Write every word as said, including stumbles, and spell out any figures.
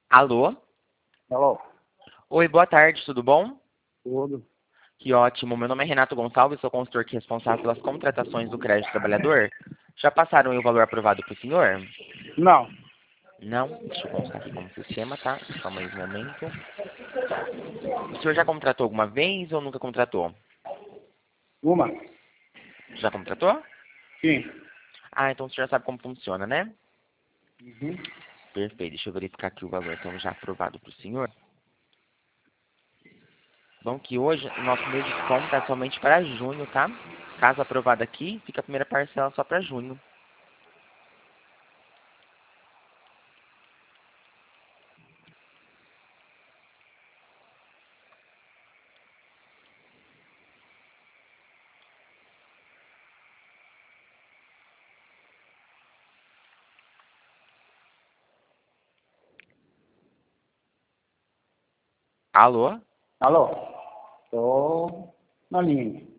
Alô? Alô? Oi, boa tarde, tudo bom? Tudo. Que ótimo. Meu nome é Renato Gonçalves, sou consultor aqui responsável pelas contratações do crédito trabalhador. Já passaram aí o valor aprovado para o senhor? Não. Não? Deixa eu consultar aqui como sistema, tá? Só mais um momento. O senhor já contratou alguma vez ou nunca contratou? Uma? Já contratou? Sim. Ah, então o senhor já sabe como funciona, né? Uhum. Perfeito. Deixa eu verificar aqui o valor então já aprovado para o senhor. Bom que hoje o nosso mês de desconto é somente para junho, tá? Caso aprovado aqui, fica a primeira parcela só para junho. Alô? Alô? Tô na linha.